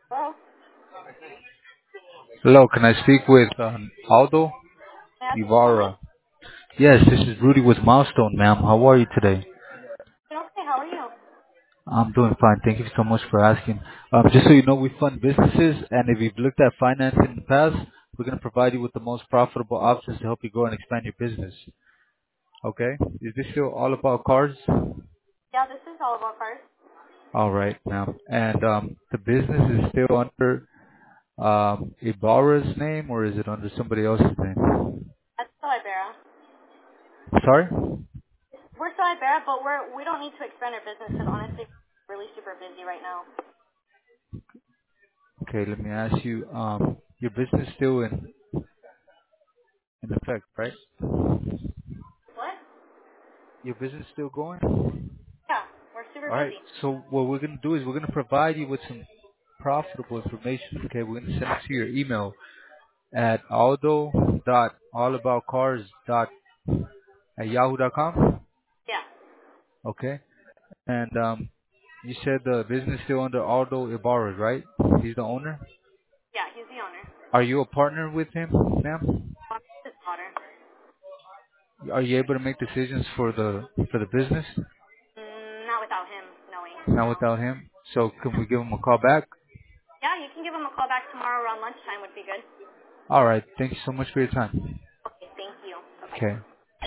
Hello. Hello, can I speak with Aldo May I ask who's calling? Ibarra? Yes, this is Rudy with Milestone, ma'am. How are you today? Okay, how are you? I'm doing fine. Thank you so much for asking. Just so you know, we fund businesses, and if you've looked at financing in the past, we're going to provide you with the most profitable options to help you grow and expand your business. Okay? Is this still all about cars? Yeah, this is all of our cars. All right, ma'am. And the business is still under Ibarra's name, or is it under somebody else's name? That's still Ibera. Sorry? We're still Ibera, but we don't need to expand our business because honestly, we're really super busy right now. Okay, let me ask you, your business still in effect, right? What? Your business still going? All Yeah, we're super right. busy. So what we're gonna do is we're gonna provide you with some profitable information. Okay, we're gonna send it to your email at aldo.allaboutcars.yahoo.com. Yeah. Okay, and you said the business still under Aldo Ibarra, right? He's the owner. Yeah, he's the owner. Are you a partner with him, ma'am? His daughter. Are you able to make decisions for the business? Not without him knowing. Not No. without him. So can we give him a call back? Yeah, you can give him a call back tomorrow around lunchtime would be good. All right. Thank you so much for your time. Okay, thank you. Bye-bye. Okay.